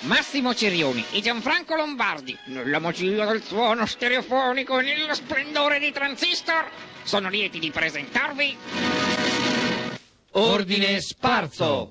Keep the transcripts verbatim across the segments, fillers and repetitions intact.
Massimo Cerioni e Gianfranco Lombardi, nella magia del suono stereofonico e nello splendore di Transistor, sono lieti di presentarvi Ordine Sparso.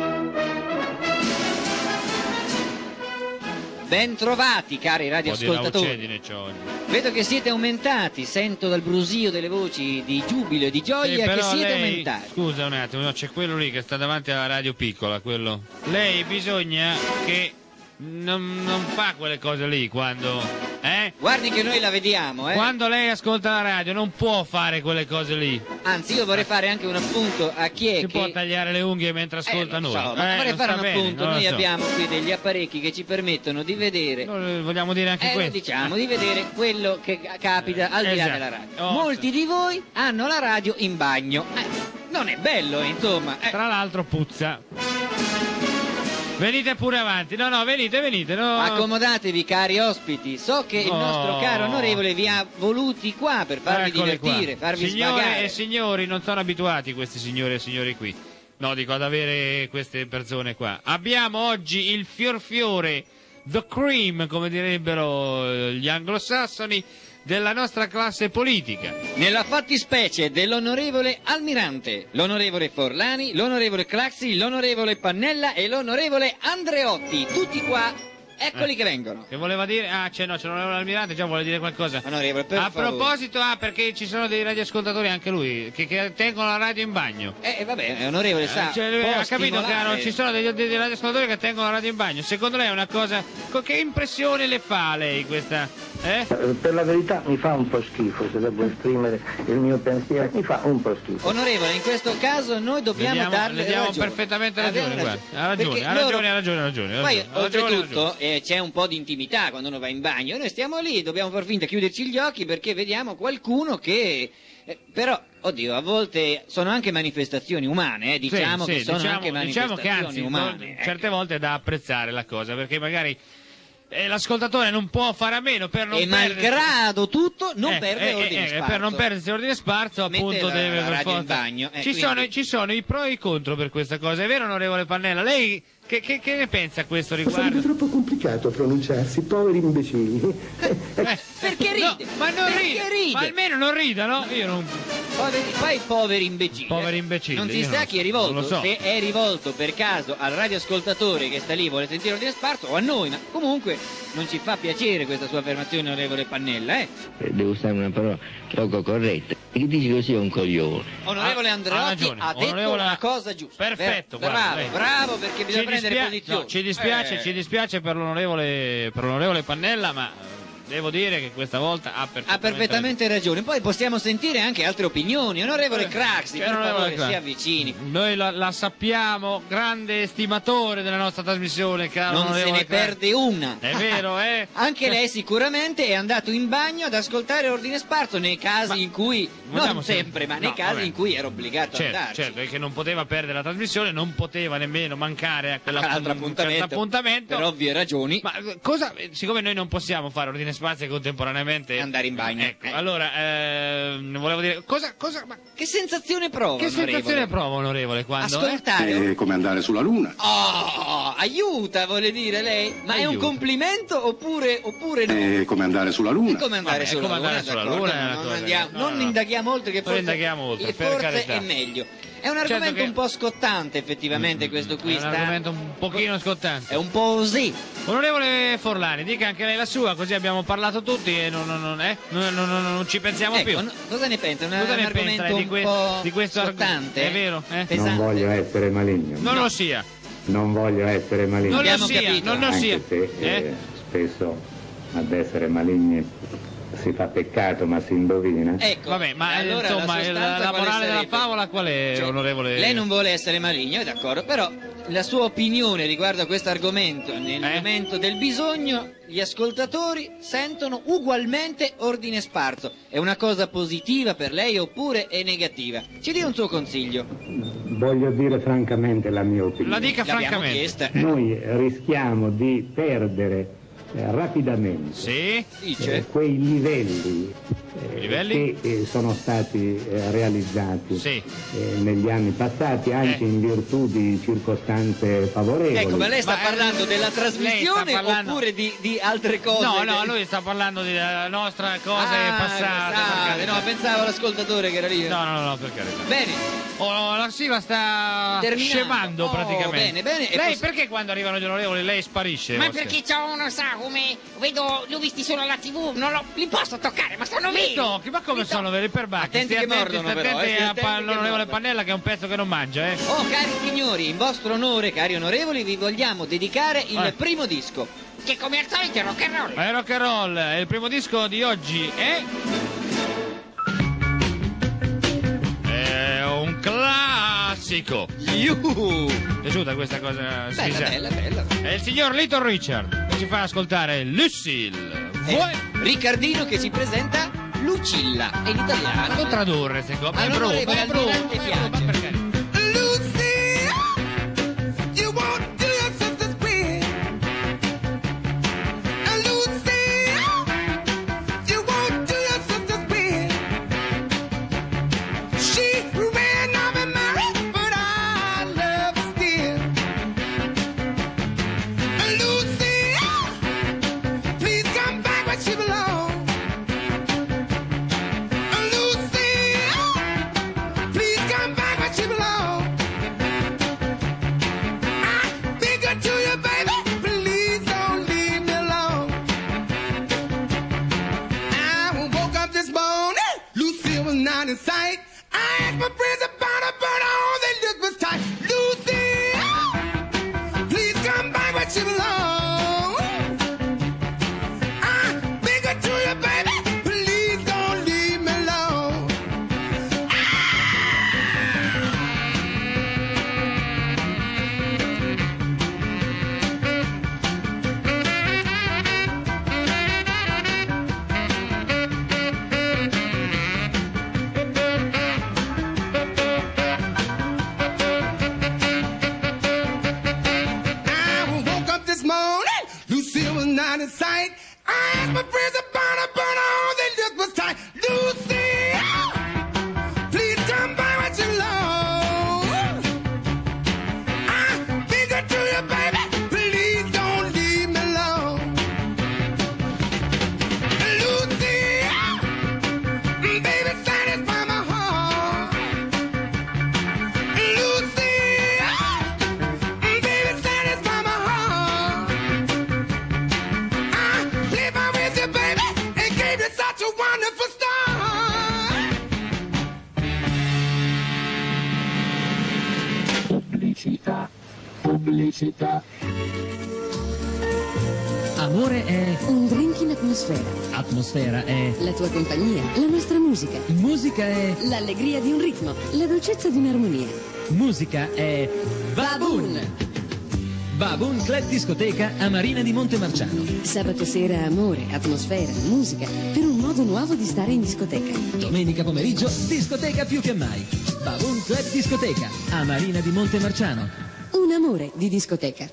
Ben trovati, cari radioascoltatori. Vedo che siete aumentati, sento dal brusio delle voci di giubilo e di gioia sì, che siete lei, aumentati. Scusa un attimo, no, c'è quello lì che sta davanti alla radio piccola, quello. Lei bisogna che non, non fa quelle cose lì quando... Eh? Guardi che noi la vediamo, eh? Quando lei ascolta la radio non può fare quelle cose lì. Anzi, io vorrei fare anche un appunto a chi è si che... può tagliare le unghie mentre ascolta eh, noi. So, ma eh, vorrei fare un bene, appunto. Noi so. abbiamo qui degli apparecchi che ci permettono di vedere... Noi vogliamo dire anche eh, questo. diciamo, di vedere quello che capita al di là esatto. della radio. Oh, Molti sì. di voi hanno la radio in bagno. Eh, non è bello, insomma. Eh. Tra l'altro puzza. Venite pure avanti, no no, venite, venite. No. Accomodatevi, cari ospiti. So che il Oh. nostro caro onorevole vi ha voluti qua per farvi Eccole divertire, qua. farvi Signore svagare. e signori, non sono abituati questi signori e signori qui. No, dico ad avere queste persone qua. Abbiamo oggi il fior fiore, the cream, come direbbero gli anglosassoni, della nostra classe politica. Nella fattispecie dell'onorevole Almirante, l'onorevole Forlani, l'onorevole Craxi, l'onorevole Pannella e l'onorevole Andreotti. Tutti qua, eccoli Eh. che vengono. Che voleva dire? Ah, c'è no, c'è l'onorevole Almirante, già vuole dire qualcosa. Onorevole, per A favore. proposito, ah, perché ci sono dei radioascoltatori anche lui, che, che tengono la radio in bagno. Eh, vabbè, onorevole, sa, Cioè, lui può ha capito che stimolare. non ci sono degli, dei radioascoltatori che tengono la radio in bagno. Secondo lei è una cosa... co- Che impressione le fa lei questa... Eh? Per la verità mi fa un po' schifo, se devo esprimere il mio pensiero, mi fa un po' schifo. Onorevole, in questo caso noi dobbiamo Le diamo- darle le diamo ragione. perfettamente Abbiamo ragione, guarda. Ha ragione, Perché ha loro- ragione, ha ragione, ha ragione, ha Poi, ragione, ha ragione, oltretutto, eh, c'è un po' di intimità quando uno va in bagno. Noi stiamo lì, dobbiamo far finta di chiuderci gli occhi perché vediamo qualcuno che... eh, però, oddio, a volte sono anche manifestazioni umane, eh, diciamo Sì, che sì, sono diciamo, anche diciamo manifestazioni che anzi, umane. no, certe volte è da apprezzare la cosa, perché magari eh, l'ascoltatore non può fare a meno per non E perdere... malgrado tutto non Eh, perde eh, ordine eh, sparso. per non perdersi ordine sparso, Mette appunto, la- deve la per radio in forza. bagno, eh, ci, quindi- sono, ci sono i pro e i contro per questa cosa, è vero, onorevole Pannella? Lei che, che, che ne pensa a questo Sarebbe riguardo? troppo complicato pronunciarsi, poveri imbecilli. Eh, Perché no, ride? ma non Perché ride, ride? ma almeno non ridano. Io non... Poveri, poi poveri imbecilli. Poveri imbecilli, Non si io sa non- chi è rivolto. non lo so. Se è rivolto per caso al radioascoltatore che sta lì, vuole sentire ordine sparso, o a noi, ma comunque non ci fa piacere questa sua affermazione, onorevole Pannella, eh? Eh, Devo usare una parola poco corretta. Chi dice così è un coglione. Onorevole Ha- ha Andreotti ragione. ha detto Onorevole- una cosa giusta. Perfetto, Bra- guarda, bravo, lei- bravo, perché bisogna Ci prendere dispia- posizione. no, ci dispiace, Eh. ci dispiace per l'onorevole, per l'onorevole Pannella, ma eh, devo dire che questa volta ha perfettamente, Ha perfettamente ragione. Poi possiamo sentire anche altre opinioni. Onorevole Craxi, Cioè, per onorevole favore, Craxi. si avvicini. Noi la, la sappiamo, grande estimatore della nostra trasmissione, caro Non se onorevole ne Craxi. perde una. È vero, eh? Anche lei sicuramente è andato in bagno ad ascoltare ordine sparso nei casi Ma- in cui, vogliamo non se- sempre, ma no, nei casi vabbè. in cui era obbligato Certo, ad andarci. certo, e che non poteva perdere la trasmissione, non poteva nemmeno mancare a quella All'altro un appuntamento, certo appuntamento. per ovvie ragioni. Ma eh, cosa, eh, siccome noi non possiamo fare ordine spazio contemporaneamente Andare in bagno. ecco, Eh. allora ehm, volevo dire cosa, cosa ma Che sensazione prova, che onorevole? sensazione prova onorevole quando eh? Ascoltare. È come andare sulla luna. Oh, aiuta, vuole dire lei? Ma è un Aiuta. complimento oppure, oppure no? È come andare sulla luna. È come andare Vabbè, sulla come andare luna, sulla d'accordo, luna è una non, cosa andiamo- che- no, non no, no. indaghiamo oltre che Non forse, indaghiamo oltre, e per forse carità. è meglio. È un Certo argomento che- un po' scottante effettivamente questo qui. È un sta- argomento un pochino scottante. È un po' così. Onorevole Forlani, dica anche lei la sua, così abbiamo parlato tutti e non, non- non- eh? non, non- non- non ci pensiamo Ecco, più. no- cosa ne pensa? Un, Cosa un ne argomento pensa di, un que- po' di questo argomento? scottante? È vero? Eh? Pesante. Non voglio essere maligno. Non lo sia. Non voglio essere maligno. Non lo Abbiamo sia, capito. non lo Anche sia. se eh, Eh? spesso ad essere maligni si fa peccato ma si indovina. Ecco, Vabbè, ma e allora insomma, la, il- sostanza la quale morale della sarebbe? favola qual è, Cioè, onorevole? Lei non vuole essere maligno, è d'accordo, però la sua opinione riguardo a questo argomento, nel Eh? momento del bisogno, gli ascoltatori sentono ugualmente ordine sparso. È una cosa positiva per lei oppure è negativa? Ci dia un suo consiglio. Voglio dire francamente la mia opinione. La dica L'abbiamo francamente. chiesta. eh. Noi rischiamo di perdere eh, rapidamente Sì? Dice? eh, quei livelli I livelli? che eh, sono stati eh, realizzati Sì. eh, negli anni passati anche Eh. in virtù di circostanze favorevoli. Ecco, ma lei sta Ma, eh, parlando della lei trasmissione sta parlando- oppure di, di altre cose? No, no, che- lui sta parlando della nostra cose Ah, passate. per pensate, carità. no, pensavo all'ascoltatore che era lì. No, no, no, per carità. Bene. Oh, la sigla sta Terminando. scemando Oh, praticamente. bene, bene, e Lei poss- perché quando arrivano gli onorevoli lei sparisce? Ma Oscar? perché c'ho uno, sa, come vedo, li ho visti solo alla tivù, non lo- li posso toccare, ma sono veri. Li tocchi, ma come Li sono veri per bacchi? Attenti che mordono, stai però, attenti eh, stai a attenti pa- che all'onorevole mordono. Pannella che è un pezzo che non mangia, eh. Oh, cari signori, in vostro onore, cari onorevoli, vi vogliamo dedicare il Eh. primo disco. Che come al solito è rock and roll. Ma è rock and roll, e il primo disco di oggi è... È un classico. Yuhu! È piaciuta questa cosa? Bella, Sì, sì. bella, bella. È il signor Little Richard che ci fa ascoltare Lucille. Eh, Vuoi? Riccardino che si presenta Lucilla, è in italiano. Non tradurre queste cose. Ma è brutto, All'onorevole è brutto, Almirante è brutto, ma piace. perché? Not in sight. I asked my friends about her, but all they looked was tight. Lucy, please come back where you belong. I beg her to you, baby, please don't leave me alone. I woke up this morning, Lucille was not in sight. I asked my friends about her, but all they looked was tight. Lucy, please come by what you belong. I beg her to you, baby, please don't leave me alone. Lucy, baby, satisfy my heart. Lucy, baby, satisfy my heart. I live on with you, baby, and gave you such a wonderful start. Pubblicità, pubblicità. Amore è Un drink in atmosfera. atmosfera, è La tua compagnia. La nostra musica. musica, è L'allegria di un ritmo. La dolcezza di un'armonia. musica, è Baboon. Baboon Club Discoteca a Marina di Montemarciano. Sabato sera amore, atmosfera, musica. Per un modo nuovo di stare in discoteca. Domenica pomeriggio, discoteca più che mai. Baboon Club Discoteca a Marina di Montemarciano. Un amore di discoteca.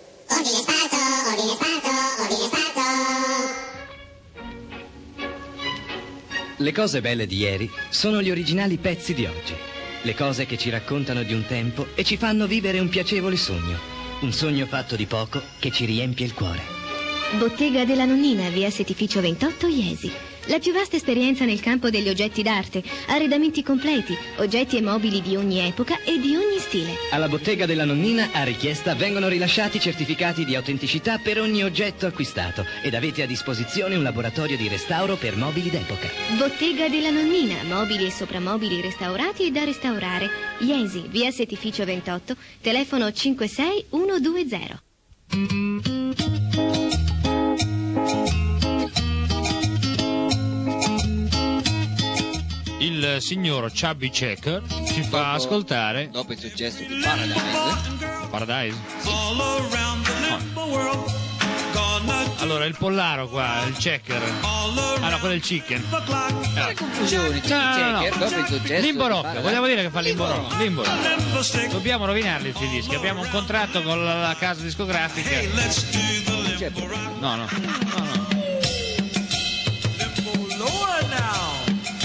Le cose belle di ieri sono gli originali pezzi di oggi. Le cose che ci raccontano di un tempo e ci fanno vivere un piacevole sogno. Un sogno fatto di poco che ci riempie il cuore. Bottega della Nonnina, via Settificio ventotto, Iesi. La più vasta esperienza nel campo degli oggetti d'arte, arredamenti completi, oggetti e mobili di ogni epoca e di ogni stile. Alla Bottega della Nonnina, a richiesta, vengono rilasciati certificati di autenticità per ogni oggetto acquistato ed avete a disposizione un laboratorio di restauro per mobili d'epoca. Bottega della Nonnina, mobili e soprammobili restaurati e da restaurare. Iesi, via Settificio ventotto, telefono cinque sei uno due zero. Il signor Chubby Checker ci fa Dopo- ascoltare Dopo il successo di Paradise. Paradise. Allora, il pollaro qua, il checker. Ah no, quello è il chicken. Che confusione, No, no, no. Checker, dopo il successo Limbo di Rock, Paradise. vogliamo dire che fa Limbo Rock. Limbo Rock. Dobbiamo rovinarli questi dischi. Abbiamo un contratto con la, la casa discografica. No, no. No, no.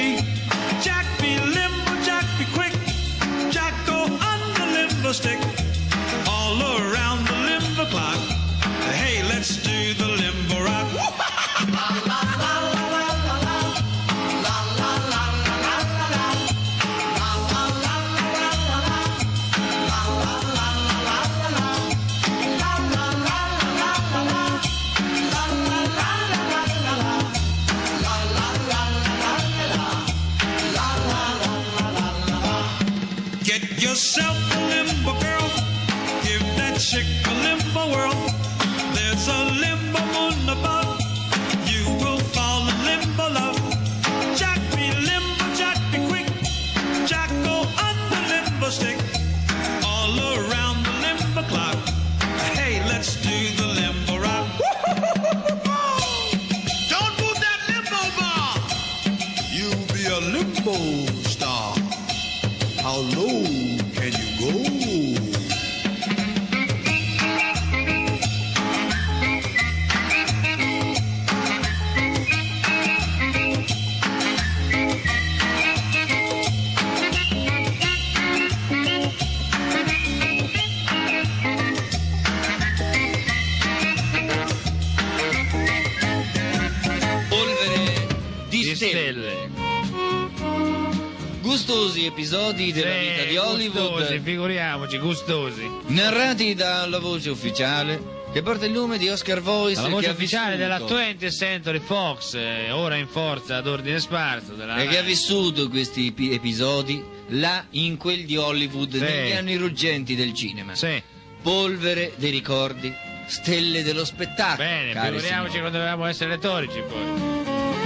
be. Jack be limber, Jack be quick. Jack go on the limber stick. All around the limber clock. Hey, let's do the limber rock. La la la la la la la. La la la la la la la. La la la la la la la. La la la la la la la. La la la la la la la. La la la la la la la. La la la la la la la. La la la la la la. Get yourself a limber girl. Give that chick a limber whirl. There's a limber moon above. You will fall in limber love. Jack be limber, Jack be quick. Jack go on the limber stick. All around the limber clock. Hey, let's do the limber rock. Don't move that limbo bar. You'll be a limbo star. How low can you go? Stelle. Gustosi episodi della sì, vita di Hollywood, gustosi, figuriamoci, gustosi, narrati dalla voce ufficiale che porta il nome di Oscar Voice, la voce che ufficiale ha della vissuto, twentieth Century Fox, eh, ora in forza ad ordine sparso della e che ha vissuto questi epi- episodi là in quel di Hollywood, sì, negli anni ruggenti del cinema. Sì. Polvere dei ricordi, stelle dello spettacolo. Bene, cari figuriamoci signori. quando dovevamo essere retorici poi.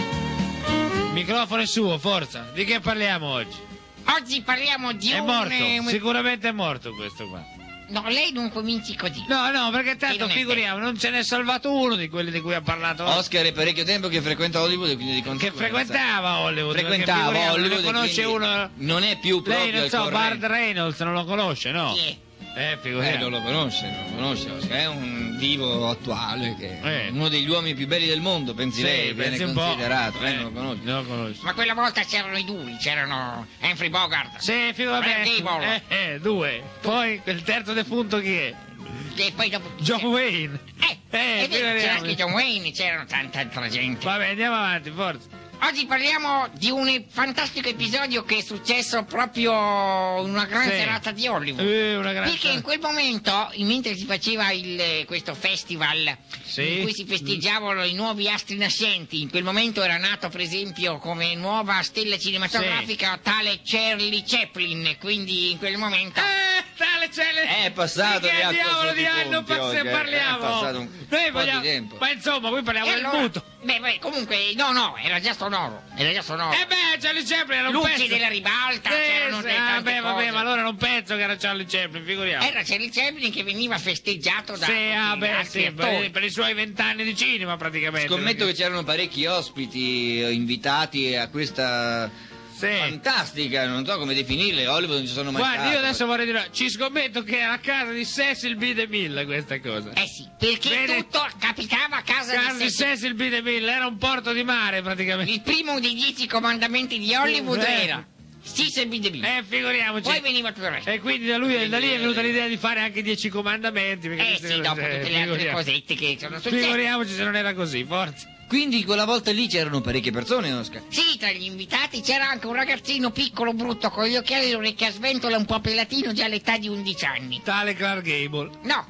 Il microfono è suo, forza. Di che parliamo oggi? Oggi parliamo di È un... morto, eh, sicuramente è morto questo qua. No, lei non cominci così. No, no, perché Che tanto non è figuriamo, non ce n'è salvato uno di quelli di cui ha parlato oggi. Oscar è parecchio tempo che frequenta Hollywood e quindi di Che conseguenza frequentava Hollywood. perché frequentava figuriamo, Hollywood ne conosce e quindi uno. non è più proprio Lei non al so, corrente. Bard Reynolds non lo conosce, no? Chi è? Eh, Eh, figuriamo. non lo conosce, non lo conosce Oscar. È un divo attuale che è Eh. uno degli uomini più belli del mondo, pensi Sì, lei, viene pensi un po'. considerato, lei Eh, non lo conosce. non lo conosce. Ma quella volta c'erano i duri, c'erano Humphrey Bogart. Sì, figuramente. Brad Gable. Eh, eh, due. Poi quel terzo defunto chi è? E poi dopo... John Wayne. Eh, Eh, è vero, c'era figuriamo. anche John Wayne, c'erano tanta altra gente. Vabbè, andiamo avanti, forza. Oggi parliamo di un fantastico episodio che è successo proprio in una gran Sì. serata di Hollywood. Eh, una gran Perché serata. in quel momento, mentre si faceva il, questo festival Sì. in cui si festeggiavano i nuovi astri nascenti, in quel momento era nato per esempio come nuova stella cinematografica tale Charlie Chaplin, quindi in quel momento... Eh, tale cele... È passato Di che di acqua diavolo sotto di i anno ponti pa- oggi, se eh. parliamo? È passato un Noi po' vogliamo- di tempo. Ma insomma, qui parliamo E del allora- muto. Beh, beh, comunque, no, no, era già sonoro, era già sonoro. Eh beh, Charlie Chaplin era un Luci pezzo. della ribalta, Sì, c'erano sì, delle ah, tante beh, vabbè, cose. ma allora non penso che era Charlie Chaplin, figuriamo. Era Charlie Chaplin che veniva festeggiato da Sì, tutti ah, gli beh, altri sì, per, attori. per i suoi vent'anni di cinema praticamente. Scommetto perché- che c'erano parecchi ospiti eh, invitati a questa Sì. fantastica, non so come definirle, Hollywood non ci sono mai Guarda, stato. io adesso vorrei dire, ci scommetto che era a casa di Cecil B. DeMille questa cosa. Eh sì, perché Vede- tutto capitava a casa, Casa di di Cecil. Cecil B. DeMille, era un porto di mare praticamente. Il primo dei dieci comandamenti di Hollywood Eh. era Cecil B. DeMille. Eh, figuriamoci. Poi veniva tutto il resto. E quindi da lui da lì è venuta l'idea di fare anche dieci comandamenti. perché Eh queste sì, cose- dopo tutte le altre figuriamo- cosette che sono successe. Figuriamoci se non era così, forza. Quindi quella volta lì c'erano parecchie persone, Oscar. Sì, tra gli invitati c'era anche un ragazzino piccolo, brutto, con gli occhiali e le orecchie a sventola, un po' pelatino, già all'età di undici anni. Tale Clark Gable. No,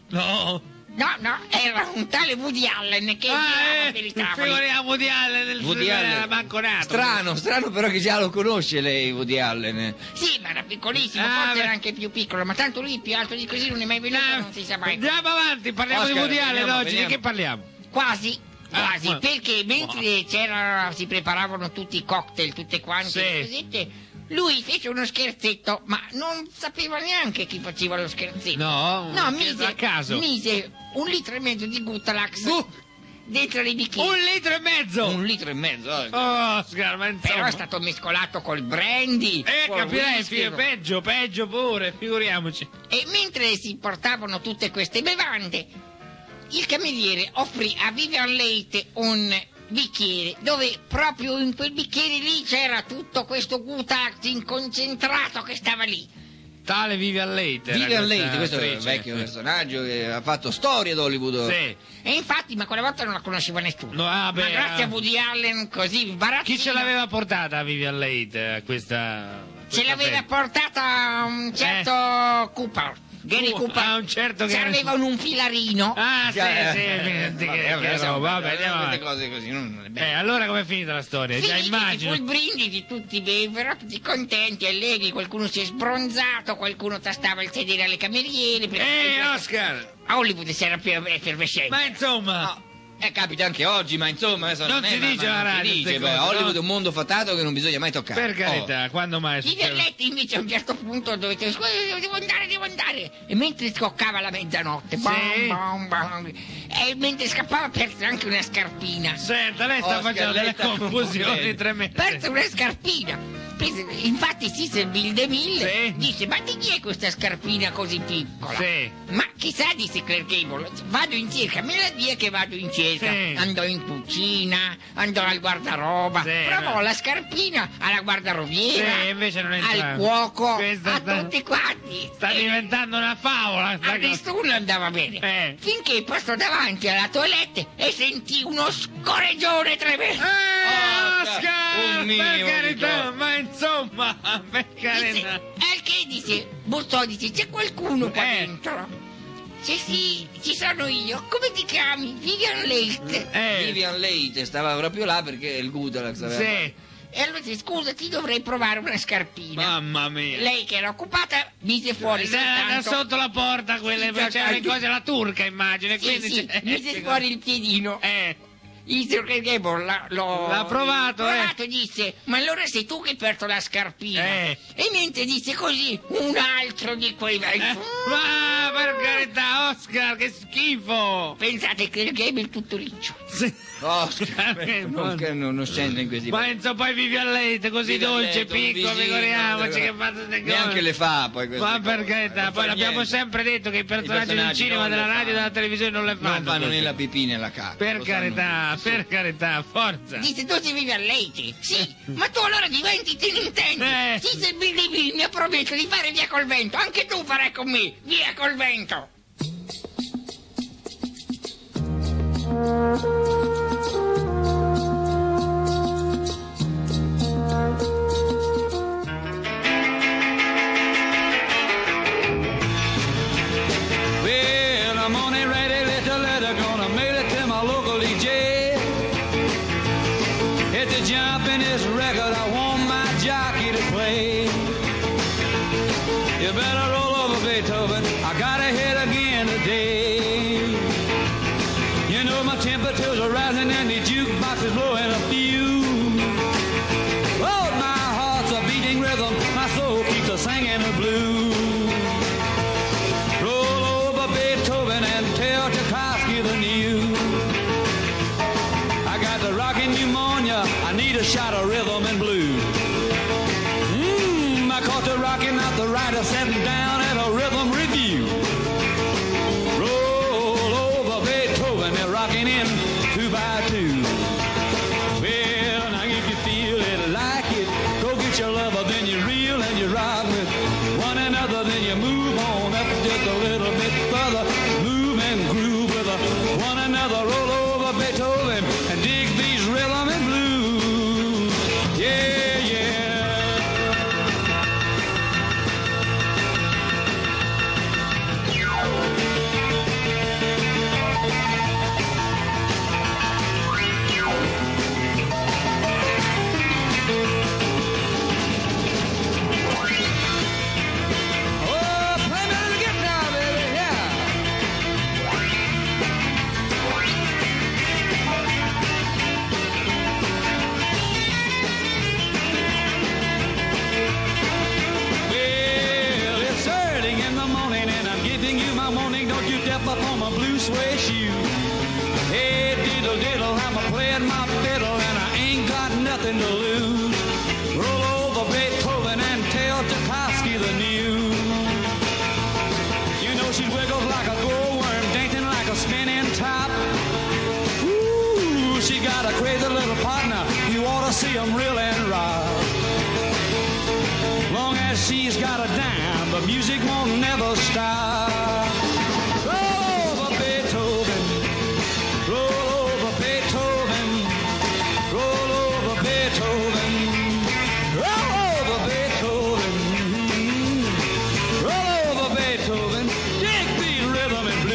No. no, no, era un tale Woody Allen che Ah, girava eh, per i tavoli. figuriamo Woody Allen del Woody era Allen. banconato. Strano, strano però che già lo conosce lei, Woody Allen. Sì, ma era piccolissimo, Ah, forse beh. era anche più piccolo, ma tanto lui più alto di così non è mai venuto, Ah, non si sa mai. Andiamo avanti, parliamo Oscar, di Woody Allen veniamo, oggi. veniamo. Di che parliamo? Quasi, Ah, quasi, ma- perché mentre c'era, si preparavano tutti i cocktail, tutte quante Sì. le cosette, lui fece uno scherzetto, ma non sapeva neanche chi faceva lo scherzetto. No, No, a mise, caso. mise un litro e mezzo di Gutalax Gu- dentro i bicchieri. Un litro e mezzo. Un litro e mezzo. Oscar. Oh, Oscar, ma Però insomma. è stato mescolato col brandy. Eh, col capirai, whisky, figlio, peggio, peggio pure, figuriamoci. E mentre si portavano tutte queste bevande, il cameriere offrì a Vivian Leigh un bicchiere, dove proprio in quel bicchiere lì c'era tutto questo Gutax concentrato che stava lì. Tale Vivian Leigh. Vivian Leigh, questo è un vecchio personaggio che ha fatto storia ad Hollywood. Sì. E infatti, ma quella volta non la conosceva nessuno. No, ah, beh, ma grazie ah. a Woody Allen, così barattino. Chi ce l'aveva portata Vivian Leigh a questa... Ce l'aveva festa? portata un certo Eh. Cooper. Gary Uh, Cooper. ah, un certo Gary- Serveva un filarino. Ah, sì, Già, sì, eh, sì, vabbè, che- vabbè, che siamo- roba, vabbè, andiamo queste avanti. cose così non è bello. Eh, allora com'è finita la storia? Già Finiti, immagino. fu il brindisi, tutti bevero, tutti contenti, allegri, qualcuno si è sbronzato, qualcuno tastava il sedere alle cameriere. perché- Ehi, Oscar! A Hollywood si era più effervescente. Ma insomma... No, eh, capita anche oggi, ma insomma adesso Non è- si ma- dice ma alla non si radio dice, queste beh, cose, Hollywood no? è un mondo fatato che non bisogna mai toccare. Per carità, quando mai Vivian succede? Leigh invece a un certo punto dovete scusa, devo andare, devo andare. E mentre scoccava la mezzanotte, bam, Sì. bam, bam, e mentre scappava perse anche una scarpina. Senta, lei sta Oscar, facendo lei delle sta confusioni confondendo. tremende. Perse una scarpina. Prese- Infatti si servì il De Mille, Sì. disse, ma di chi è questa scarpina così piccola? Sì. Ma chissà, disse Clark Gable, vado in cerca, me la dia che vado in cerca. Sì. Andò in cucina, andò al guardaroba, Sì, provò no. la scarpina alla guardarobiera, Sì, invece non entra. al cuoco, Questa a sta- tutti quanti. Sta E diventando una favola. sta a cosa. nessuno andava bene. Eh. Finché passò davanti alla toilette e sentì uno scorreggione tremendo. Eh, Oscar, Oscar! un Per minimo carità, di cosa. ma insomma, per carità. Disse, al che disse, bussò, disse, c'è qualcuno qua Eh. dentro? Sì, sì, ci sono io. Come ti chiami? Vivian Leigh. Eh, Vivian Leigh stava proprio là perché il Gutax aveva... sì. E allora disse, scusa, ti dovrei provare una scarpina. Mamma mia. Lei che era occupata mise fuori Da, da soltanto... sotto la porta quelle Sì, facevano le soltanto- cose alla turca, immagino. Sì, quindi sì, c'è- mise fuori il piedino. Eh, Il signor Gable l'ha, l'ho- L'ha provato, eh. provato e disse, ma allora sei tu che hai perso la scarpina. Eh. E mentre disse così, un altro di quei vecchi... eh. Ma per carità, Oscar, che schifo. Pensate che il game è tutto riccio. Sì. Oscar, non, che non, non scende in questi... Ma insomma, poi Vivian Leigh, così Vivian dolce, Leigh, un piccolo, visino, figuriamoci eh, che fa tutte cose. Neanche le fa poi queste Ma per cose, carità, non poi fa l'abbiamo niente. sempre detto che i personaggi, del personaggi cinema, non della le radio e fanno. della televisione non le fanno. Non fanno né così. la pipì né la cacca. Per lo carità, sanno. per carità, forza. Disse, tu sei Vivian Leigh? Sì, ma tu allora diventi tenintente. Eh. Sì, se Billy Bill mi ha promesso di fare via col vento, anche tu farai con me, via col vento. Well, I'm on a ready little letter, gonna mail it to my local E J. Hit the jump in this record, I want my jockey to play. You better roll over Beethoven, I gotta hit again today. You know my temperatures are rising and the jukebox is blowing a fuse. Oh, my heart's a beating rhythm, my soul keeps a singing the blues. Roll over Beethoven and tell Tchaikovsky the news. I got the rockin' pneumonia, I need a shot of rhythm and blues. Mmm, I caught the rockin' out the writer sitting down at a rhythm review. Roll over Beethoven, they're rocking in two by two. Well, now if you feel it like it, go get your lover, then you reel and you rock with one another, then you move on up just a little bit further. Move and groove with a one another. Roll over Beethoven and dig these rhythm and blues. Yeah, yeah. Oh, play me on the guitar, baby, yeah. Well, it's early in the morning and I'm giving you my morning. Don't you step up on my blue suede shoe. Hey, diddle diddle, I'm a playing my fiddle and I ain't got nothing to lose. Roll over Beethoven and tell Tchaikovsky the news. You know she wiggles like a goldworm, dancing like a spinning top. Ooh, she got a crazy see them reeling rock. Long as she's got a dime, but music won't never stop. Roll over Beethoven, roll over Beethoven, roll over Beethoven, roll over Beethoven, roll over Beethoven, dig the rhythm and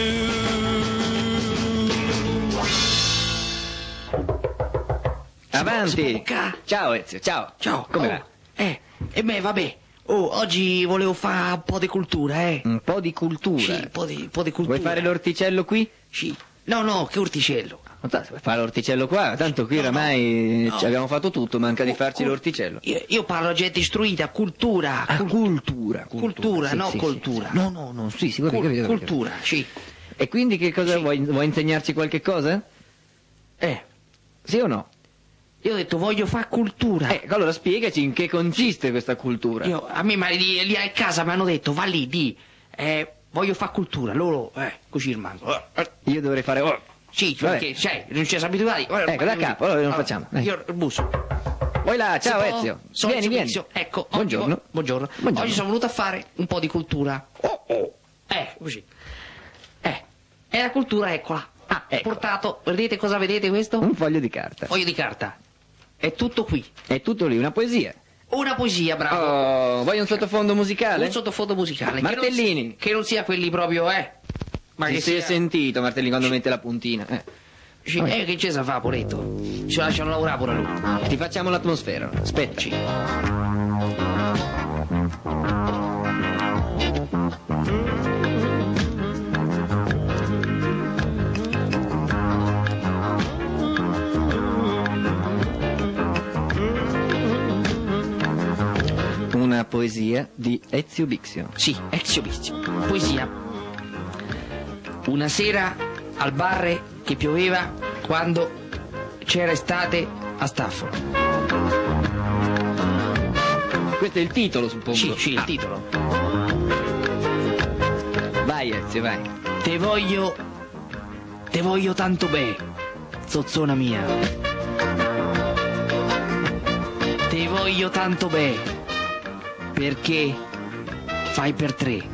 blues. Avanti. Ciao Ezio, ciao. Ciao. Come oh. va? Eh, e beh, vabbè. Oh, oggi volevo fare un po' di cultura, eh. Un po' di cultura? Sì, un po' di, un po' di cultura. Vuoi fare l'orticello qui? Sì. No, no, che orticello? Non so se vuoi fare l'orticello qua, tanto qui oramai no. ci abbiamo fatto tutto, manca di Oh, farci cul- l'orticello. Io, io parlo a gente istruita, cultura. Ah, cul- cultura, cultura, sì, no sì, cultura. Sì. No, no, no, sì, sì, capito, Cul- capito, capito. cultura, sì. E quindi che cosa Sì. vuoi? Vuoi insegnarci qualche cosa? Eh, Sì o no? io ho detto voglio fare cultura. Eh, allora spiegaci in che consiste questa cultura. Io, a me ma, lì, lì a casa mi hanno detto, va lì, di, eh, voglio fare cultura. Loro, eh, così rimango. Io dovrei fare... Oh. Sì, Vabbè. perché, sai, non ci siamo abituati. Ecco, da capo, allora non facciamo. Dai. Io il busso. Vuoi là, ciao Si può? Ezio. Sono Vieni, vieni. Ezio. Ecco, oggi Buongiorno. vo- buongiorno. Buongiorno. Oggi sono venuto a fare un po' di cultura. Oh, oh. Eh, così. Eh, e la cultura, eccola. Ah, ecco. Portato, vedete cosa vedete questo? Un foglio di carta. Foglio di carta. È tutto qui. È tutto lì, una poesia. Una poesia, bravo. Oh, vuoi un sottofondo musicale? Un sottofondo musicale. Martellini. Che non, si- che non sia quelli proprio, eh. Ma Ti che sei sia... sentito, Martellini, quando mette la puntina. Eh. Sì, eh, che c'è sa fa, poretto? Ci lasciano lavorare pure lui. Ti facciamo l'atmosfera. Aspetta. Sì. Una poesia di Ezio Bixio. Sì, Ezio Bixio. Poesia. Una sera al bar che pioveva quando c'era estate a Stafford. Questo è il titolo, suppongo. Sì, sì, il Ah. titolo. Vai Ezio, vai. Te voglio, te voglio tanto bene, zozzona mia. Te voglio tanto bene, perché fai per tre.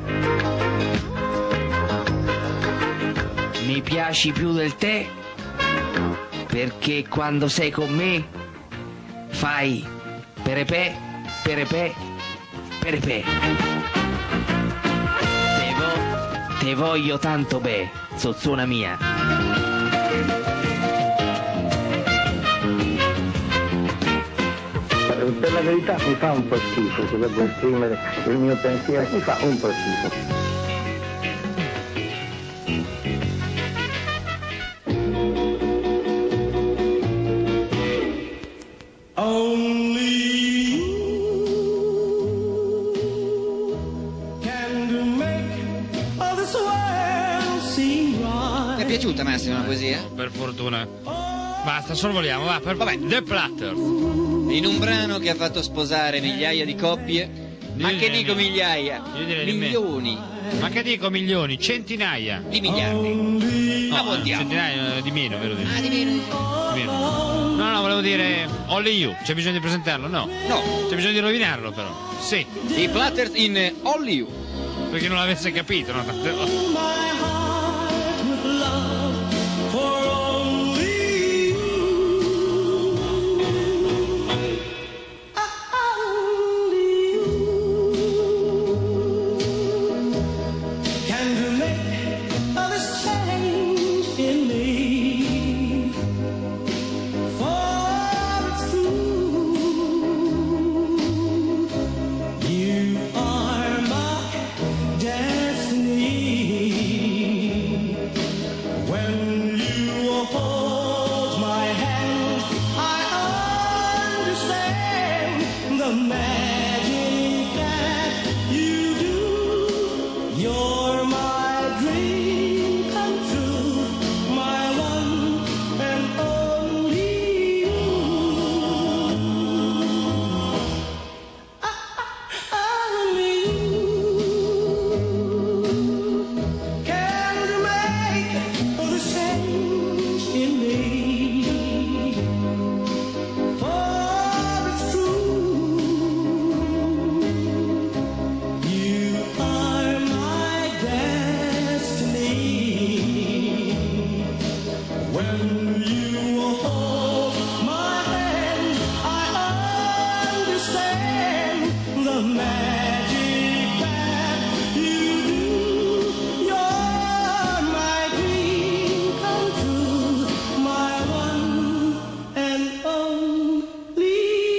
Mi piaci più del tè, perché quando sei con me fai perepè, perepè, perepè. Te, vo- te voglio tanto bene, zozzona mia. Per la verità mi fa un po' schifo, se devo esprimere il mio pensiero, mi fa un po' schifo. Ti è piaciuta Massimo la poesia? Per fortuna. Basta, sorvoliamo, va. Per... Vabbè, The Platters. In un brano che ha fatto sposare migliaia di coppie, ma che dico migliaia? Io direi di Milioni Ma che dico milioni? Centinaia. di miliardi. No, Abbondiamo. centinaia eh, di meno, vero? Di Ah, di meno. di meno. No, no, volevo dire Only You. C'è bisogno di presentarlo? No. No. C'è bisogno di rovinarlo, però. Sì. I Platters in Only You. Per chi non l'avesse capito, no? Tante volte. You are my destiny. the magic that you do. You're my dream come true, my one and only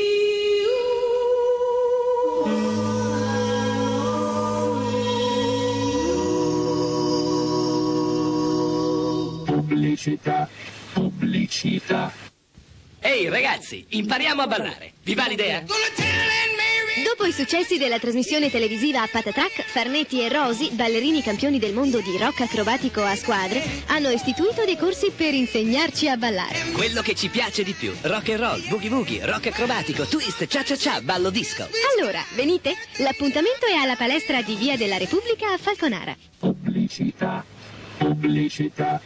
you. Pubblicità, pubblicità. Ehi ragazzi, impariamo a ballare. Vi va l'idea? Dopo i successi della trasmissione televisiva Patatrac, Farnetti e Rosi, ballerini campioni del mondo di rock acrobatico a squadre, hanno istituito dei corsi per insegnarci a ballare. Quello che ci piace di più. Rock and roll, boogie boogie, rock acrobatico, twist, cia cia cia, ballo disco. Allora, venite? L'appuntamento è alla palestra di Via della Repubblica a Falconara. Pubblicità, pubblicità.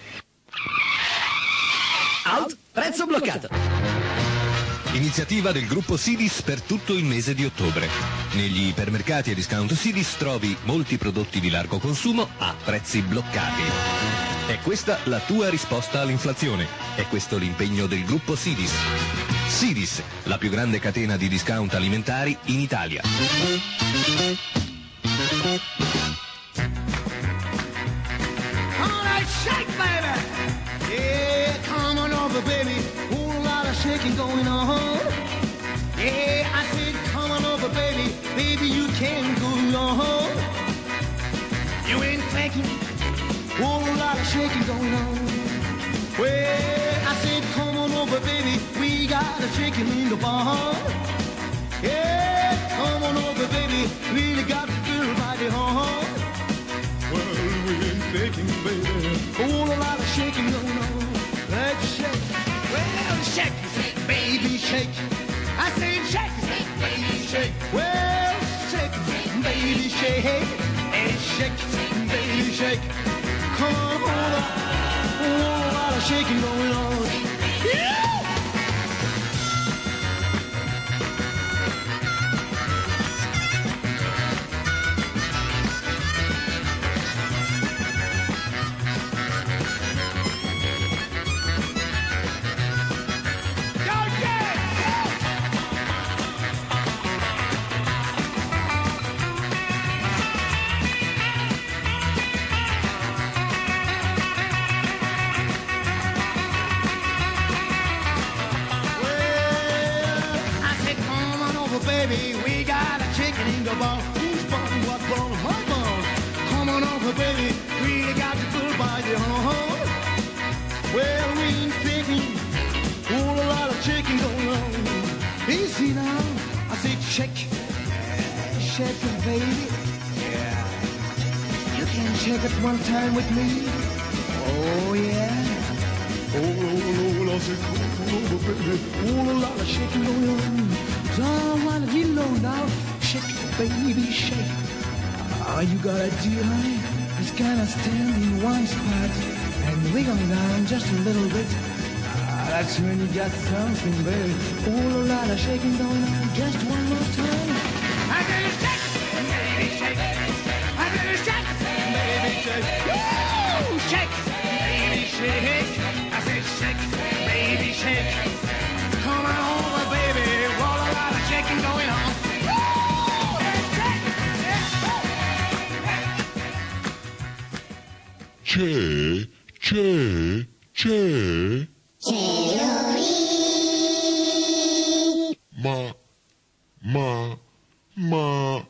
Out, prezzo bloccato. Iniziativa del gruppo Sidis per tutto il mese di ottobre. Negli ipermercati e discount Sidis trovi molti prodotti di largo consumo a prezzi bloccati. È questa la tua risposta all'inflazione. È questo l'impegno del gruppo Sidis. Sidis, la più grande catena di discount alimentari in Italia. Baby, whole lot of shaking going on. Yeah, I said, come on over, baby. Baby, you can't go wrong. You ain't thinking, whole lot of shaking going on. Well, I said, come on over, baby. We got a shaking in the barn. Yeah, come on over, baby. Really got the girl by the horn. Well, we ain't thinking, baby. Whole lot of shaking going on. Let's shake. Well, shake, shake, baby, shake. I said shake, shake, baby, shake. Well, shake, baby, shake. And shake, baby, shake. Come on, hold up. A whole lot of shaking going on. Yeah! Baby, we got a chicken in the bone. Who's bone? What bone? My bone. Come on over, baby. Really got the bull by the horn. Well, we ain't thinking. Whole lot of chicken going on. Easy now. I said shake, shake it, baby. Yeah. You can shake it one time with me. Oh yeah. Oh, oh, oh, I said come on over, baby. Whole lot of shaking going on. So what do you know now? Shake, baby, shake. Ah, you got a deal, honey? Just kinda stand in one spot and wiggle me down just a little bit. Ah, that's when you got something, baby. Whole lot of shaking going on. Just one more time. I gotta shake, baby, shake. I gotta shake, baby, shake. Woo! Shake, baby, shake. I said shake, baby, shake. Come on over, baby. Going on. C'è, c'è, c'è. Ma, ma, ma.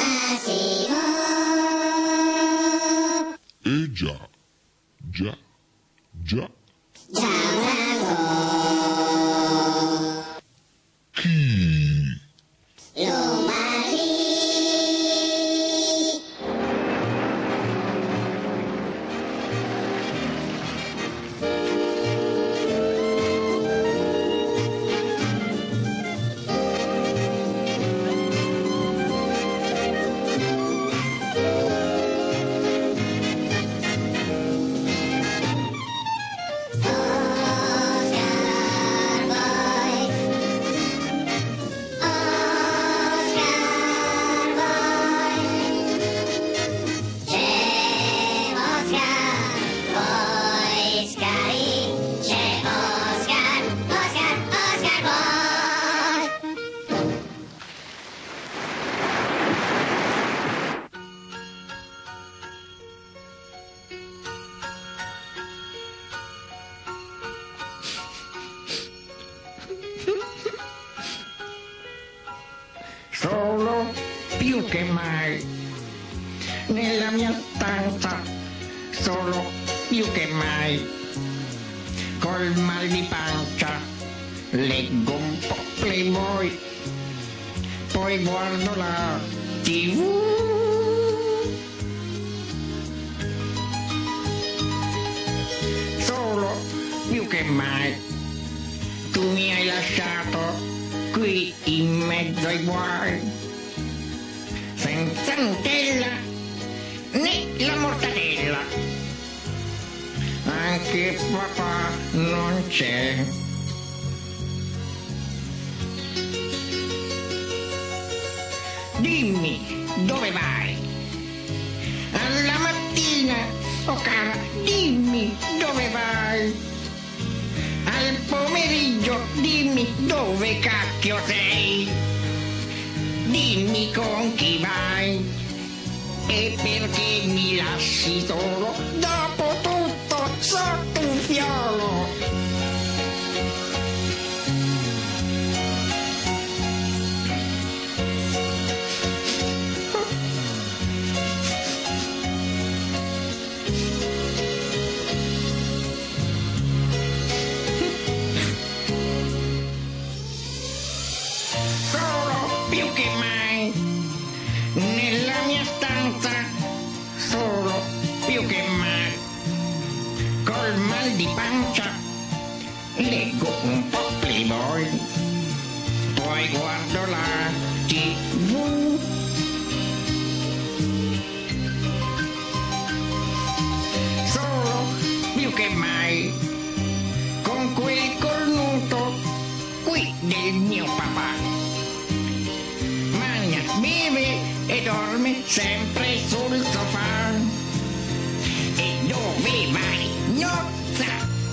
Eh già, già, già. Chi? più che mai. Nella mia stanza, solo più che mai. Col mal di pancia, leggo un po' Playboy, poi guardo la tivù. Solo più che mai. Tu mi hai lasciato qui in mezzo ai guai, senza Nutella né la mortadella, anche papà non c'è. Dimmi dove vai alla mattina, oh cara, dimmi dove vai. Al pomeriggio dimmi dove cacchio sei, dimmi con chi vai e perché mi lasci solo, dopo tutto sotto un fiolo. Più che mai nella mia stanza, solo più che mai. Col mal di pancia leggo un po' Playboy, poi guardo la tivù. Solo più che mai con quel cornuto qui del mio papà. Beve e dorme sempre sul sofà. E dove vai, nozza?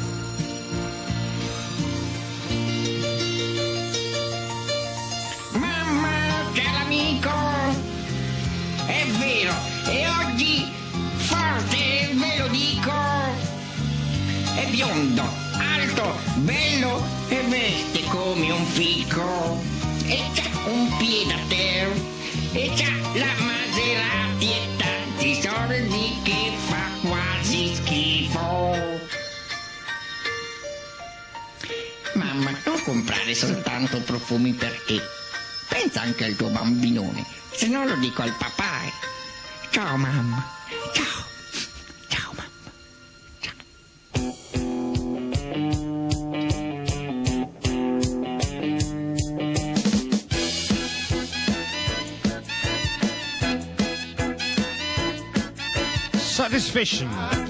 Mamma, c'è l'amico, è vero, e oggi forte ve lo dico. È biondo, alto, bello e veste come un fico. E c'ha un piede a terra, e c'ha la Maserati e tanti soldi che fa quasi schifo. Mamma, non comprare soltanto profumi per te, pensa anche al tuo bambinone, se no lo dico al papà. Ciao mamma, ciao, ciao mamma. Satisfaction.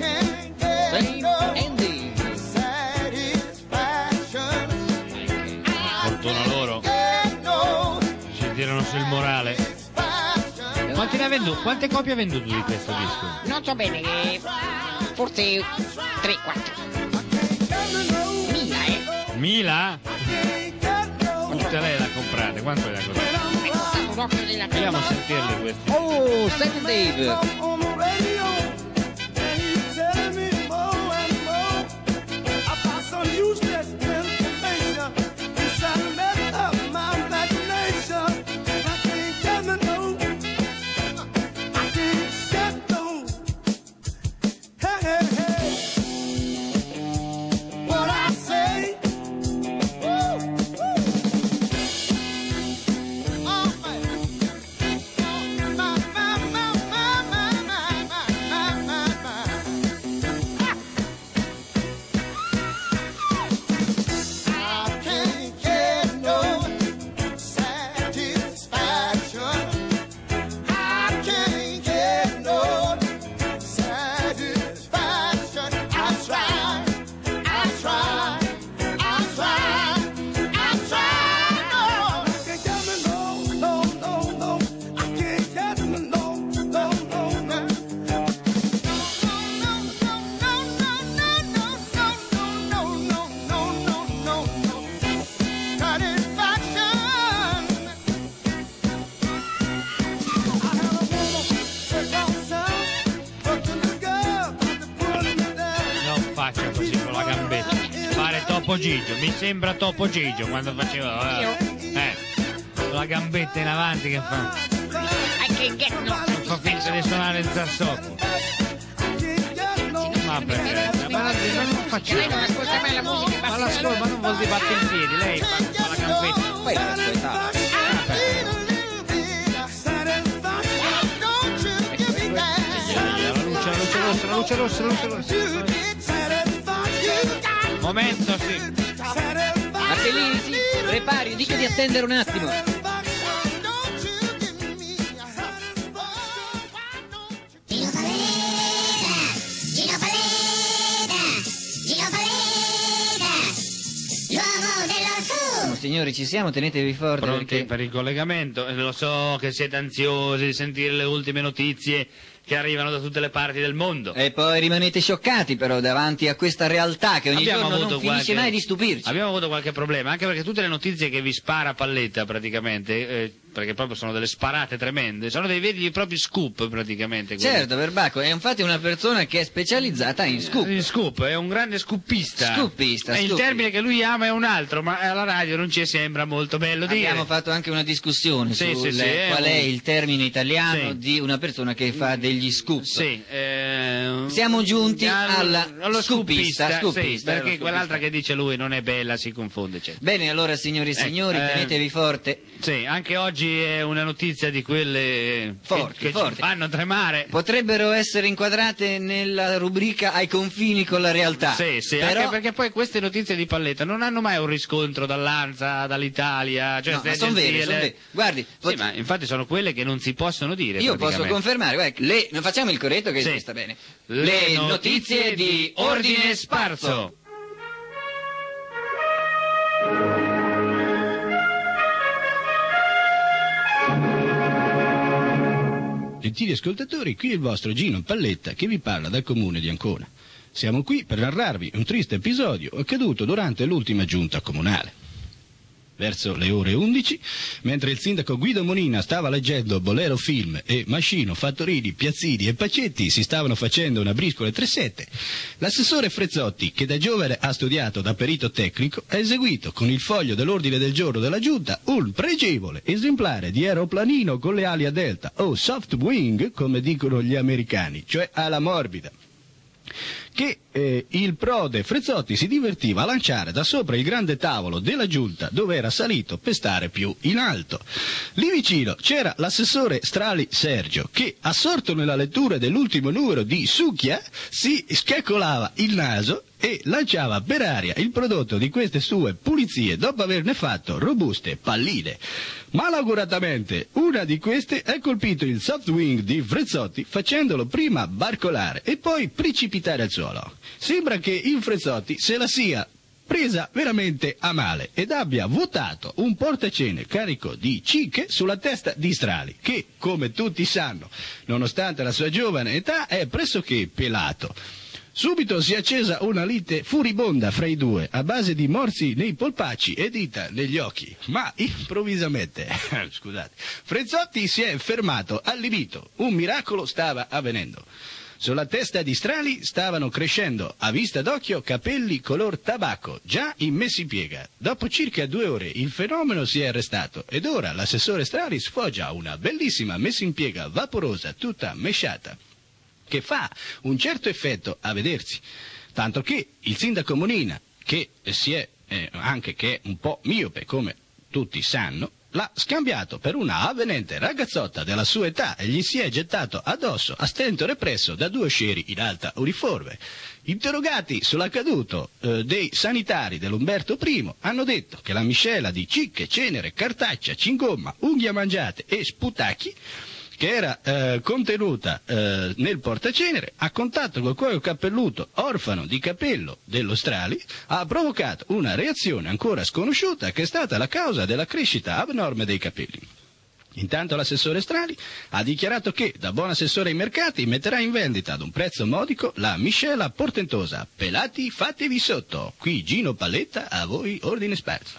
Fortuna loro. Ci tirano sul morale. Quanti ne ha venduto? Quante copie ha venduto di questo disco? Non so bene, eh, forse tre quattro. Mila, eh? Mila? Tutte lei l'ha comprate, quanto le ha comprate? Andiamo a sentirle questi. Oh, Second Dave. Topo Gigio, mi sembra Topo Gigio quando faceva eh, eh, la gambetta in avanti che fa. e get no. Fa finta di suonare il sassofo. Ma perché? Ma non faccio. Lei non ascolta mai la musica, Ma l'ascolta, ma non vuol dire batte in piedi, lei fa, fa la campetta. Poi l'ascoltava. La luce rossa, la luce rossa, la luce rossa. Momento, sì. Martellini, sì, prepari, dica di attendere un attimo. Gino Paleta, Gino Paleta, Gino Paleta, l'uomo dello su. Signori, ci siamo, tenetevi forte. Pronti perché... per il collegamento? Eh, Lo so che siete ansiosi di sentire le ultime notizie che arrivano da tutte le parti del mondo. E poi rimanete scioccati però davanti a questa realtà che ogni Abbiamo giorno non avuto finisce qualche- mai di stupirci. Abbiamo avuto qualche problema, anche perché tutte le notizie che vi spara Palletta praticamente, eh, perché proprio sono delle sparate tremende, sono dei veri e propri scoop praticamente. quelli. Certo, Verbacco è infatti una persona che è specializzata in scoop. In scoop, è un grande scoopista. Scoopista, E il scoopista. termine che lui ama è un altro, ma alla radio non ci sembra molto bello dire. Abbiamo fatto anche una discussione Sì, su sì, sì, è qual un- è il termine italiano Sì. di una persona che fa degli scoop. Sì, eh, Siamo giunti al- alla allo scoopista, sì, scoopista, perché allo quell'altra che dice lui non è bella, si confonde. Certo. Bene, allora signori e signori, eh, tenetevi forte. Sì, anche oggi è una notizia di quelle Forti, che, che forti. ci fanno tremare. Potrebbero essere inquadrate nella rubrica ai confini con la realtà. Sì, sì, Però... anche perché poi queste notizie di Palletta non hanno mai un riscontro dall'Ansa, dall'Italia, cioè No, queste ma son vere, agenzie, son le- vere. Guardi, Sì, ma infatti sono quelle che non si possono dire. io posso praticamente. confermare, guarda, le... non facciamo il corretto che Sì. sta bene. Le notizie di Ordine Sparso. Gentili ascoltatori, qui è il vostro Gino Palletta che vi parla dal comune di Ancona. Siamo qui per narrarvi un triste episodio accaduto durante l'ultima giunta comunale. Verso le ore undici, mentre il sindaco Guido Monina stava leggendo Bolero Film e Mascino, Fattorini, Piazzini e Pacetti si stavano facendo una briscola tre sette, l'assessore Frezzotti, che da giovane ha studiato da perito tecnico, ha eseguito con il foglio dell'ordine del giorno della giunta un pregevole esemplare di aeroplanino con le ali a delta, o soft wing, come dicono gli americani, cioè ala morbida, che eh, il prode Frezzotti si divertiva a lanciare da sopra il grande tavolo della giunta dove era salito per stare più in alto. Lì vicino c'era l'assessore Strali Sergio che, assorto nella lettura dell'ultimo numero di Succhia, si scacolava il naso e lanciava per aria il prodotto di queste sue pulizie dopo averne fatto robuste palline. Malauguratamente una di queste ha colpito il soft wing di Frezzotti facendolo prima barcolare e poi precipitare al suolo. Sembra che il Frezzotti se la sia presa veramente a male ed abbia vuotato un portacene carico di cicche sulla testa di Strali che, come tutti sanno, nonostante la sua giovane età è pressoché pelato. Subito si è accesa una lite furibonda fra i due, a base di morsi nei polpacci e dita negli occhi. Ma improvvisamente, scusate, Frezzotti si è fermato allibito. Un miracolo stava avvenendo. Sulla testa di Strali stavano crescendo, a vista d'occhio, capelli color tabacco, già in messipiega. Dopo circa due ore il fenomeno si è arrestato ed ora l'assessore Strali sfoggia una bellissima messimpiega vaporosa, tutta mesciata, che fa un certo effetto a vedersi, tanto che il sindaco Monina, che si è eh, anche che è un po' miope come tutti sanno, l'ha scambiato per una avvenente ragazzotta della sua età e gli si è gettato addosso a stento represso da due sceri in alta uniforme. Interrogati sull'accaduto eh, dei sanitari dell'Umberto I hanno detto che la miscela di cicche, cenere, cartaccia, cingomma, unghie mangiate e sputacchi che era eh, contenuta eh, nel portacenere, a contatto col cuoio cappelluto orfano di capello dello Strali, ha provocato una reazione ancora sconosciuta che è stata la causa della crescita abnorme dei capelli. Intanto l'assessore Strali ha dichiarato che, da buon assessore ai mercati, metterà in vendita ad un prezzo modico la miscela portentosa. Pelati, fatevi sotto. Qui Gino Palletta, a voi Ordine Sparso.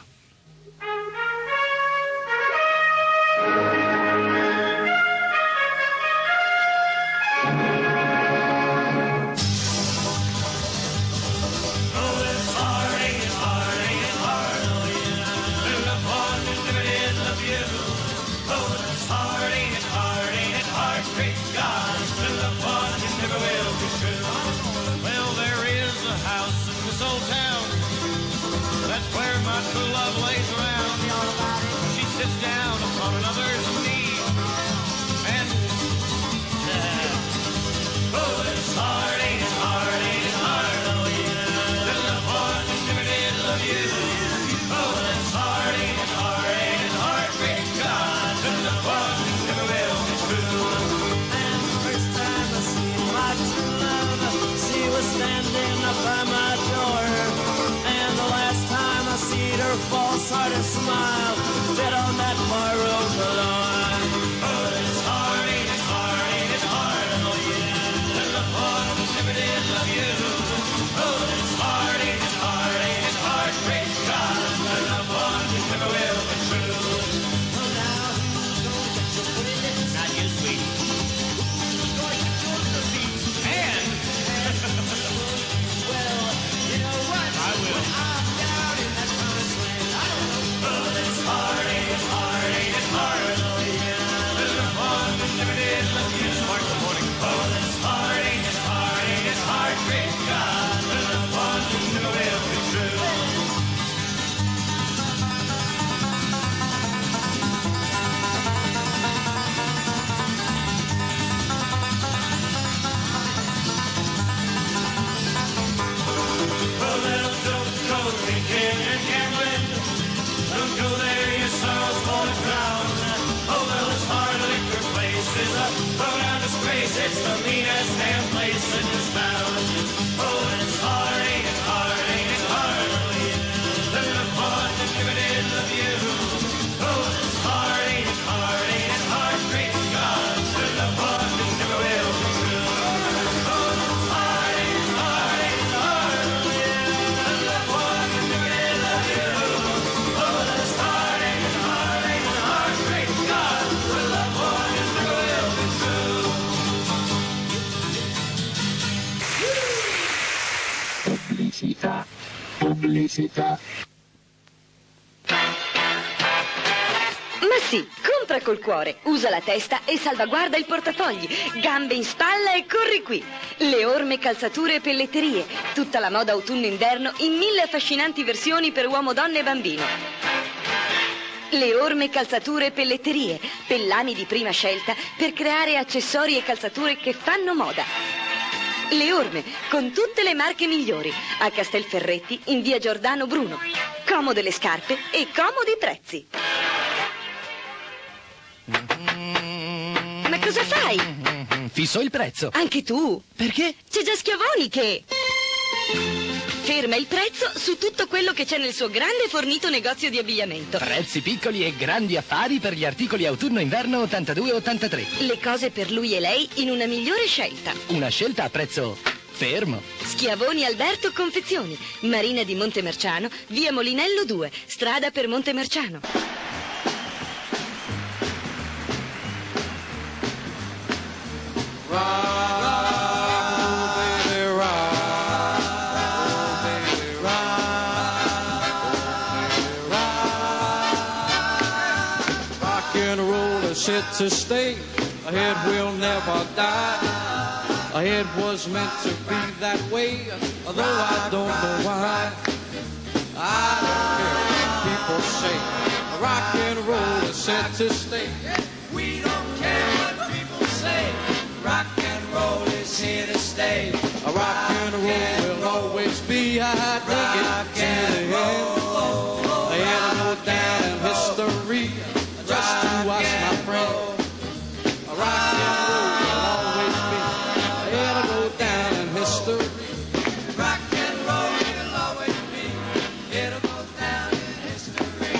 heart and smile, dead on that far road alone. Oh, it's hard, ain't it hard, ain't it hard, oh yeah. And the Lord never did love you. Oh, it's hard, ain't it hard, ain't it hard, praise God. And the Lord never will be true. Oh, now, not you, sweet. And well, you know what? I will. I'm down in that promised land. I don't know. Oh, it's hard, ain't it hard, ain't it hard, oh yeah. There's a one that never did love you. Smart in the morning. Oh, it's hard, ain't it hard, ain't it hard, praise God. There's a one that never will be true. Don't go there, your sorrows won't drown. Oh, well, it's hard to lick your place. It's a low-down disgrace. It's the meanest damn place in this town. Oh, it's hard, ain't it hard, ain't it hard, oh yeah. There's a one that never did love you. Oh, it's hard, ain't it hard, ain't it hard, great God. There's a one that never will be true. Oh, it's hard, ain't it hard, ain't it hard, oh yeah. There's a one that never did love you. Pubblicità, pubblicità. Ma sì, compra col cuore, usa la testa e salvaguarda il portafogli, gambe in spalla e corri qui. Le orme, calzature e pelletterie, tutta la moda autunno-inverno in mille affascinanti versioni per uomo, donna e bambino. Le orme, calzature e pelletterie, pellami di prima scelta per creare accessori e calzature che fanno moda. Le Orme, con tutte le marche migliori, a Castelferretti in via Giordano Bruno. Comode le scarpe e comodi prezzi. Ma cosa fai? Fisso il prezzo. Anche tu? Perché? C'è già Schiavoni che ferma il prezzo su tutto quello che c'è nel suo grande e fornito negozio di abbigliamento. Prezzi piccoli e grandi affari per gli articoli autunno-inverno ottantadue ottantatré. Le cose per lui e lei in una migliore scelta. Una scelta a prezzo fermo. Schiavoni Alberto Confezioni, Marina di Montemerciano, via Molinello due, strada per Montemerciano. Set to stay, a head will never die. A head was meant to be that way, although I don't know why. I don't care what people say, rock and roll is set to stay. We don't care what people say, rock and roll is here to stay. A rock and roll will always be, I dig it to the end. A head will go down in history. Just to watch my friend. A rock and roll will always be. It'll go down in history. Rock and roll will always be. It'll go down in history.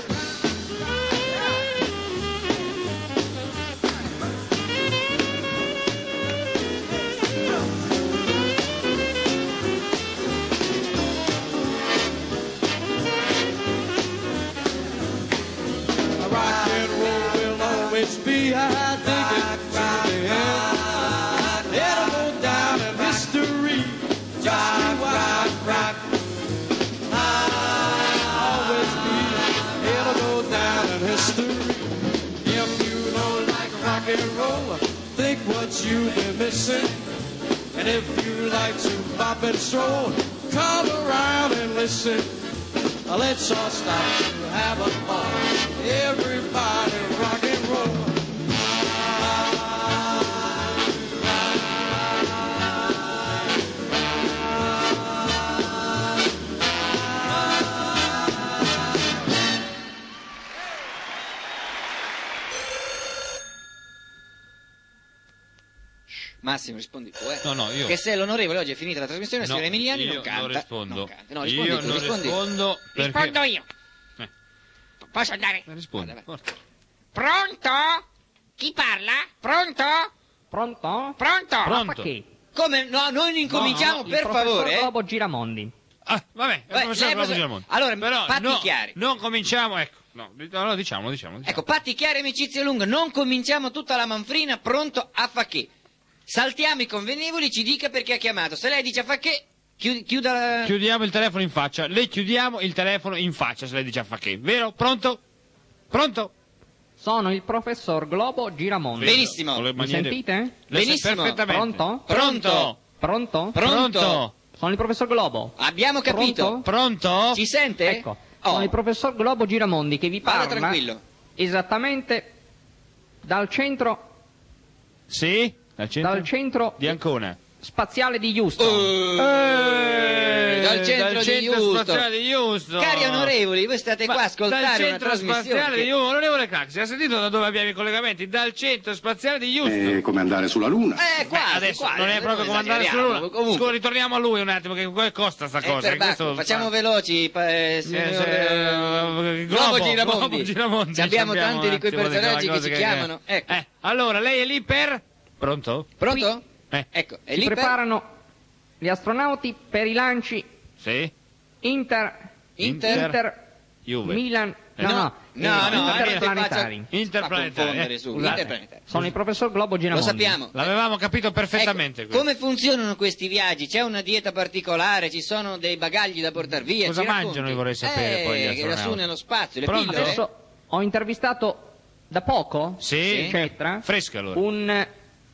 A rock and roll will always be. I dig it to the end. It'll go down in history. Just to rock, rock. Always be. It'll go down in history. If you don't like rock and roll, think what you've been missing. And if you like to bop and stroll, come around and listen. Let's all stop to have a ball. Everybody rock and roll. Massimo, rispondi tu, eh? No, no, io. Che se l'onorevole oggi è finita la trasmissione, la No, signora Emiliani io non canta. non rispondo. Non canta. No, rispondi io tu, non rispondi. rispondo perché... Rispondo io. Eh, Posso andare? Rispondi. Pronto? Chi parla? Pronto? Pronto? Pronto? Pronto. Che? Come? No, non incominciamo, No, no, per il professor favore. eh. Globo Giramondi. Ah, vabbè, Beh, come lei posso- Giramondi. Allora, Però patti no, chiari. non cominciamo, ecco. No, allora diciamo, diciamo, diciamo. Ecco, patti chiari, amicizia lunga, non cominciamo tutta la manfrina, pronto a fa che. Saltiamo i convenevoli, ci dica perché ha chiamato. Se lei dice a fa che, chiudi- chiuda la... Chiudiamo il telefono in faccia. Le chiudiamo il telefono in faccia se lei dice a fa che. Vero? Pronto? Pronto? Sono il professor Globo Giramondi. Benissimo. Con le Mi maniere- sentite? Le se- Benissimo. perfettamente. Pronto? Pronto? Pronto? Pronto? Sono il professor Globo. Abbiamo capito. Pronto? Pronto? Ci sente? Ecco, Oh. sono il professor Globo Giramondi che vi Vada parla tranquillo. esattamente dal centro, Sì? Dal centro? dal centro Di Ancona. spaziale di Houston. Eh, dal centro dal di centro Houston. spaziale di Houston. Cari onorevoli, voi state Ma qua a ascoltare dal una centro trasmissione spaziale che- di Houston. Onorevole Craxi, ha sentito da dove abbiamo i collegamenti? Dal centro spaziale di Houston. È come andare sulla Luna. Eh, quasi, Beh, adesso quasi, non è proprio come andare sulla esageriamo, Luna. comunque. Scusa, ritorniamo a lui un attimo, che che costa sta Eh, cosa. per che Bacco, questo facciamo fa- veloci, pa- eh, Eh, signor, se- eh, Globo, Globo Giramondi. Globo Giramondi, Ci abbiamo sappiamo tanti di un quei attimo delle personaggi che cose si chiamano. Ecco. Eh, allora, lei è lì per... Pronto? Pronto? Eh. Ecco, è Si lì per... preparano gli astronauti per i lanci Sì? Inter... Inter... Inter... Juve. Milan... Eh, No, no, no, no, eh, no, interplanetari. Interplanetari, eh, su, scusate. interplanetari. Sono il professor Globo Giramondi. Lo sappiamo. L'avevamo capito perfettamente. Ecco, questo. come funzionano questi viaggi? C'è una dieta particolare? Ci sono dei bagagli da portare via? Cosa Ci racconti? mangiano, io vorrei sapere, eh, poi, gli che astronauti. lassù nello spazio, le Pronto? pillole? Adesso ho intervistato da poco, Sì? eccetera, Fresca allora. un...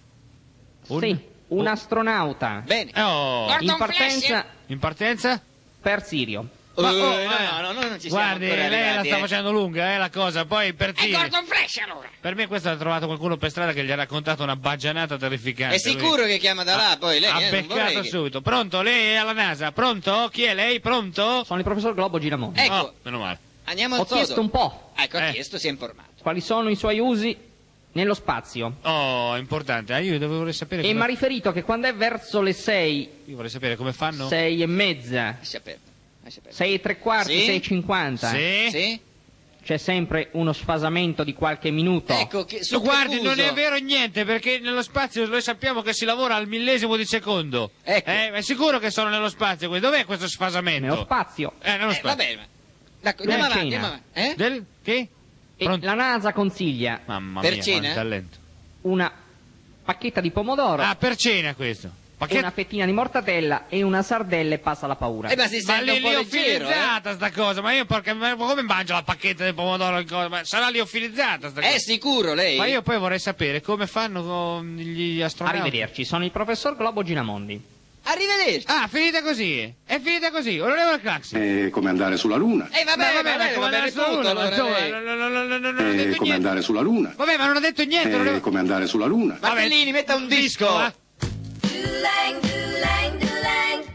Un- Sì, un astronauta Bene. Oh. Guarda- in Gordon partenza In partenza? per Sirio. Ma, Eh, oh, eh. no, no, noi non ci siamo Guardi, ancora lei la arrivati, sta eh. facendo lunga, eh, la cosa. Poi per È dire... Gordon Fresh allora. Per me questo ha trovato qualcuno per strada che gli ha raccontato una baggianata terrificante. È sicuro Lui che chiama da là, poi lei ha eh, non beccato vorrei che- subito. Pronto? Lei è alla NASA? Pronto? Chi è lei? Pronto? Sono il professor Globo Giramondi. Ecco, Oh, meno male. andiamo al Ho sodo. chiesto un po' Ecco, ha Eh. chiesto, si è informato. quali sono i suoi usi nello spazio Oh, importante. Ah, io devo- vorrei sapere e come... mi ha riferito che quando è verso le sei, Io vorrei sapere come fanno. sei e mezza, Lascia perdere. Lascia perdere. sei e tre quarti, Sì? sei e cinquanta, Sì? Sì? c'è sempre uno sfasamento di qualche minuto. Ecco, che, su Tu guardi, che non uso? è vero niente, perché nello spazio noi sappiamo che si lavora al millesimo di secondo. Ecco. Eh, è sicuro che sono nello spazio? que- Dov'è questo sfasamento? Nello spazio. Eh, nello Eh, spazio. vabbè, ma... D'accordo, Per andiamo avanti, cena. andiamo avanti. Eh? Del... Che? E Pronto? la NASA consiglia Mamma Per mia, cena? quanto talento. una pacchetta di pomodoro, Ah, per cena questo. Ma che... una fettina di mortadella e una sardella e passa la paura. Eh, ma si Ma sente lì un po' leggero, eh? liofilizzata sta cosa, ma io porca, ma come mangio la pacchetta di pomodoro? in cosa? Ma sarà liofilizzata sta cosa? È sicuro lei? Ma io poi vorrei sapere come fanno con gli astronauti. Arrivederci, sono il professor Globo Giramondi. Arrivederci. Ah, finita così? È finita così, onorevole Craxi. È come andare sulla Luna. Eh, vabbè, Ma vabbè, come va bene andare sulla tutto, Luna, ma allora, insomma, lei. non- non- non- non- non ho È detto come niente. andare sulla Luna. Vabbè, ma non ho detto niente. non È avevo- come andare sulla Luna. Martellini, metta un disco. va? Doolang, doolang, doolang.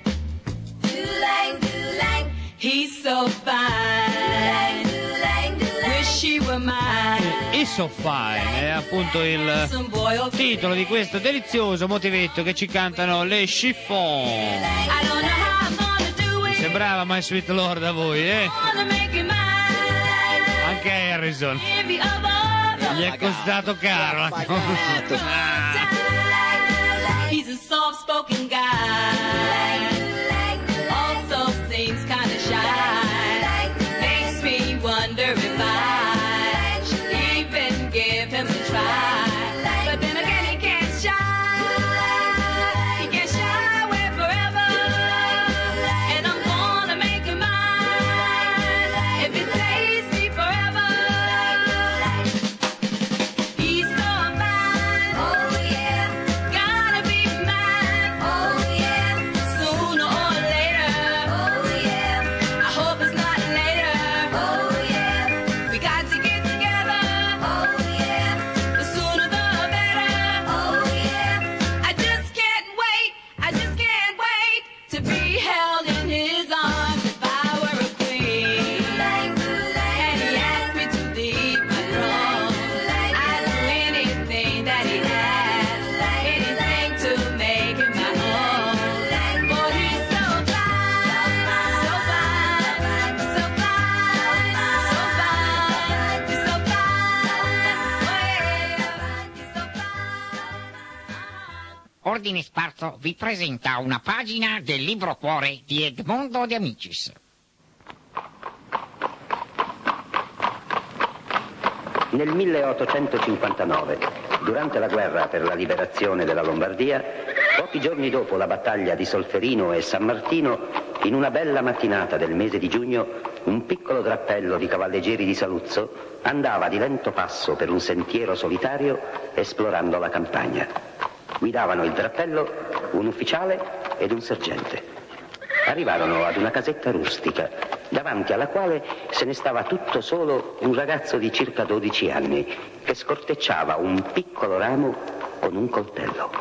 Doolang, doolang. He's so fine. Doolang, doolang. Wish he were mine. Is so fine è appunto il Some boy of titolo di questo delizioso motivetto che ci cantano le chiffon. I don't know how I'm gonna do it. Sembrava My Sweet Lord a voi, eh? Wanna make it mine. Anche Harrison. Every other Gli è costato caro. la cosa. Ah. He's a soft-spoken guy. Also seems kind of shy. Makes me wonder if I should even give him a try. But then again, he can't shy. He can't shy away forever. And I'm gonna make him mine if it takes me forever. He's so fine. Oh yeah. Gotta be mine. Oh yeah. Soon Ordine Sparso vi presenta una pagina del libro Cuore di Edmondo De Amicis. Nel milleottocentocinquantanove, durante la guerra per la liberazione della Lombardia, pochi giorni dopo la battaglia di Solferino e San Martino, in una bella mattinata del mese di giugno, un piccolo drappello di cavalleggeri di Saluzzo andava di lento passo per un sentiero solitario esplorando la campagna. Guidavano il drappello un ufficiale ed un sergente. Arrivarono ad una casetta rustica, davanti alla quale se ne stava tutto solo un ragazzo di circa dodici anni che scortecciava un piccolo ramo con un coltello.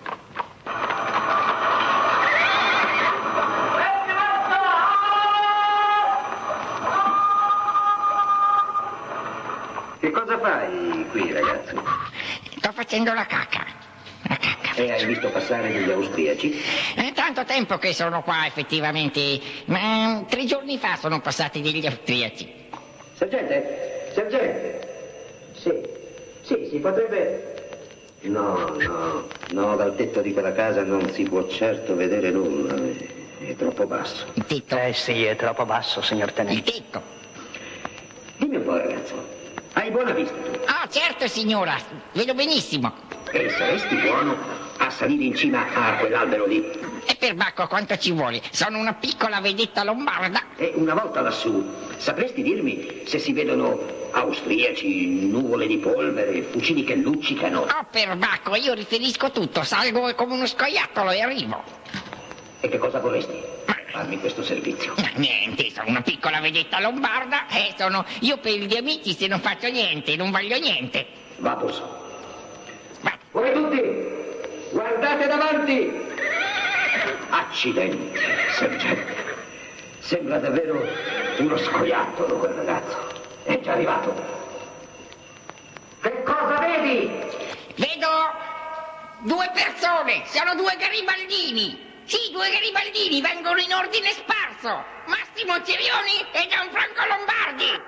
Che cosa fai qui, ragazzo? Sto facendo la cacca. La cacca. E hai visto passare degli austriaci? È tanto tempo che sono qua, effettivamente. Ma mm, tre giorni fa sono passati degli austriaci. Sergente? Sergente? Sì. Sì, si potrebbe... No, no, no, dal tetto di quella casa non si può certo vedere nulla. È troppo basso. Il tetto? Eh sì, è troppo basso, signor Tenente. Il tetto? Dimmi un po', ragazzo. Hai buona vista tu? Ah, certo, signora. Vedo benissimo. E saresti buono a salire in cima a quell'albero lì? E per Bacco quanto ci vuole? Sono una piccola vedetta lombarda. E una volta lassù, sapresti dirmi se si vedono austriaci, nuvole di polvere, fucili che luccicano? Oh, per Bacco, io riferisco tutto. Salgo come uno scoiattolo e arrivo. E che cosa vorresti? Farmi questo servizio? Ma niente, sono una piccola vedetta lombarda e sono... Io per gli amici se non faccio niente, non voglio niente. Vamos. Voi tutti, guardate davanti! Accidenti, sergente. Sembra davvero uno scoiattolo quel ragazzo. È già arrivato. Che cosa vedi? Vedo due persone, sono due garibaldini. Sì, due garibaldini, vengono in ordine sparso. Massimo Cerioni e Gianfranco Lombardi.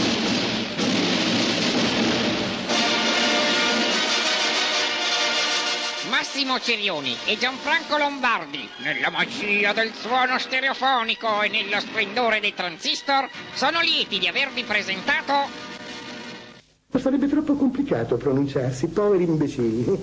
Massimo Cerioni e Gianfranco Lombardi, nella magia del suono stereofonico e nello splendore dei transistor, sono lieti di avervi presentato... Sarebbe troppo complicato pronunciarsi, poveri imbecilli.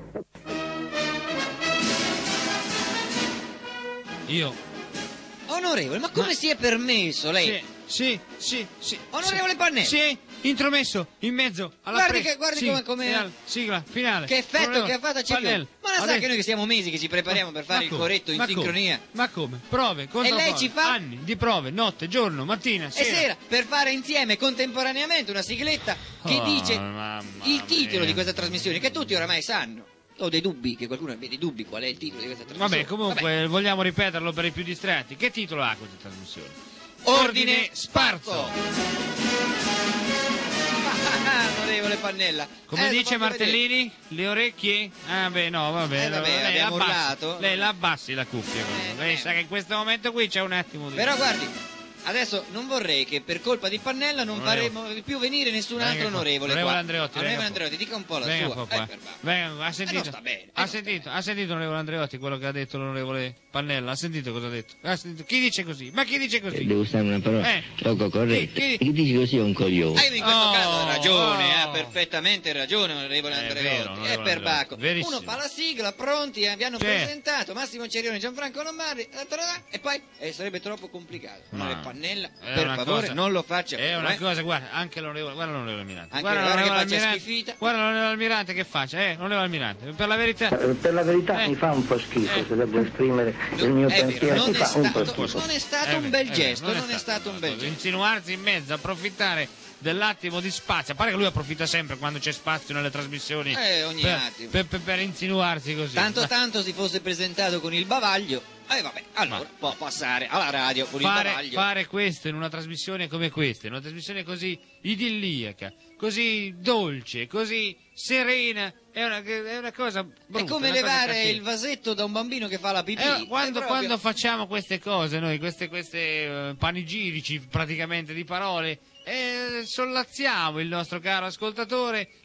Io. Onorevole, ma come Ma... si è permesso lei? Sì, sì, sì, sì. Onorevole sì. Pannella. Sì, intromesso, in mezzo, alla Guardi, pre... che, guardi sì, come... come... Finale, sigla, finale. Che effetto Onorevole che ha fatto a Cerioni. Pannella. Ma la Ha sa detto... che noi che siamo mesi che ci prepariamo per fare Ma il come? corretto in Ma sincronia? Come? Ma come? Prove, cosa E lei prove? ci fa? Anni di prove, notte, giorno, mattina, E sera. sera, per fare insieme contemporaneamente una sigletta che Oh, dice mamma il titolo mia. di questa trasmissione, che tutti oramai sanno. Ho dei dubbi, che qualcuno abbia dei dubbi qual è il titolo di questa trasmissione. Vabbè, comunque Vabbè. vogliamo ripeterlo per i più distratti. Che titolo ha questa trasmissione? Ordine Sparso. Ah, onorevole Pannella. Come Eh, lo dice faccio Martellini? Le orecchie? Ah beh, no, vabbè. Eh, vabbè, lei abbiamo l'abbassi, urlato. lei la abbassi la cuffia. Eh, lei eh. sa che in questo momento qui c'è un attimo di... Però guardi, adesso non vorrei che per colpa di Pannella non Onorevole. faremo più venire nessun Venga altro qua. onorevole Onorevole qua. Andreotti, Onorevole venga Andreotti, dica un po' la Venga sua. un po' qua. Eh, per va. Venga, ha Eh, sentito? non sta bene, eh, ha non sentito, ha sentito onorevole Andreotti quello che ha detto l'onorevole Pannella? Ha sentito cosa ha detto? Ha sentito? Chi dice così? Ma chi dice così? Devo usare una parola Eh. poco corretta. Chi- Chi dice così è un coglione. Ah, in questo Oh, caso ha ragione, oh. ha perfettamente ragione onorevole È Andreotti. vero, È onorevole per Andreotti, Bacco. verissimo. Uno fa la sigla, pronti, eh, vi hanno Certo. presentato Massimo Cerioni, Gianfranco Lombardi, eh, tararà, e poi eh, sarebbe troppo complicato. Ma- Onorevole Pannella, È per una favore, cosa- non lo faccia È più, una eh. cosa, guarda, anche l'onorevole, guarda l'onorevole Almirante. Anche Guarda guarda che l'onorevole faccia Almirante, schifita. guarda l'onorevole Almirante che faccia, eh, l'onorevole Almirante. Per la verità. Eh, Per la verità Eh. mi fa un po' schifo, Eh. se devo esprimere il mio È vero, pensiero, non mi è fa un po' stato, schifo. non è stato Eh un beh, bel eh beh, gesto, non è stato un bel cosa. gesto. Insinuarsi in mezzo, approfittare dell'attimo di spazio. A parte che lui approfitta sempre quando c'è spazio nelle trasmissioni. Eh, ogni per, attimo. Per, per- per insinuarsi così. Tanto Ma tanto si fosse presentato con il bavaglio, e eh, vabbè, allora può passare alla radio con il fare, bavaglio. fare questo in una trasmissione come questa, in una trasmissione così idilliaca, così dolce, così serena, è una, è una cosa brutta. È come una cosa levare cattiva. il vasetto da un bambino che fa la pipì. Eh, quando, È proprio- quando facciamo queste cose, noi, queste, queste eh, panegirici praticamente di parole, eh, sollazziamo il nostro caro ascoltatore,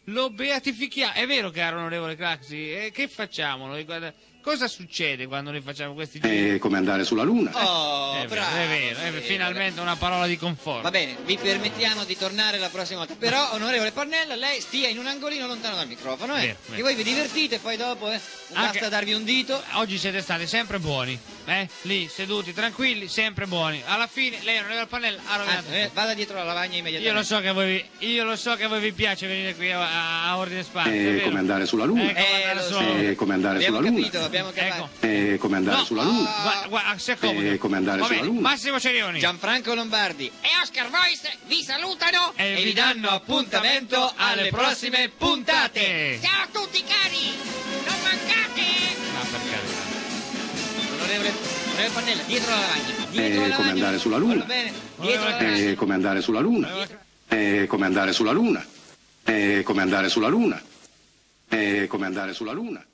lo beatifichiamo. È vero, caro onorevole Craxi, eh, che facciamo? Noi, guarda, cosa succede quando noi facciamo questi giri? È come andare sulla luna. Oh, è vero, bravo. è vero, è vero, finalmente una parola di conforto. Va bene, vi permettiamo di tornare la prossima volta. Però, onorevole Pannella, lei stia in un angolino lontano dal microfono, eh? Vero, vero. Che voi vi divertite, poi dopo, eh? Non Anche- basta darvi un dito. Oggi siete stati sempre buoni, eh? Lì, seduti, tranquilli, sempre buoni. Alla fine, lei, onorevole Pannella, ha rovinato Anzi, eh, vada dietro la lavagna immediatamente. Io lo so che a voi, vi- io lo so che a voi vi piace venire qui a, a- a ordine spazio. È come andare sulla luna. È come andare lo sulla so. luna. È come andare Abbiamo sulla luna. capito, abbiamo capito. Ecco. È come andare No. sulla luna. Guarda, guarda, si accomodi. È come andare Va sulla bene, luna. Massimo Cerioni. Gianfranco Lombardi E Oscar Voice vi salutano. E e vi danno appuntamento alle prossime puntate. Ciao a tutti cari, non mancate. No, per carità. Onorevole, onorevole Pannella, dietro la lavagna. Dietro la È lavagna. come andare sulla luna. Va bene, dietro la lavagna. È come andare sulla luna. È come andare sulla luna. È come andare sulla luna. È come andare sulla luna.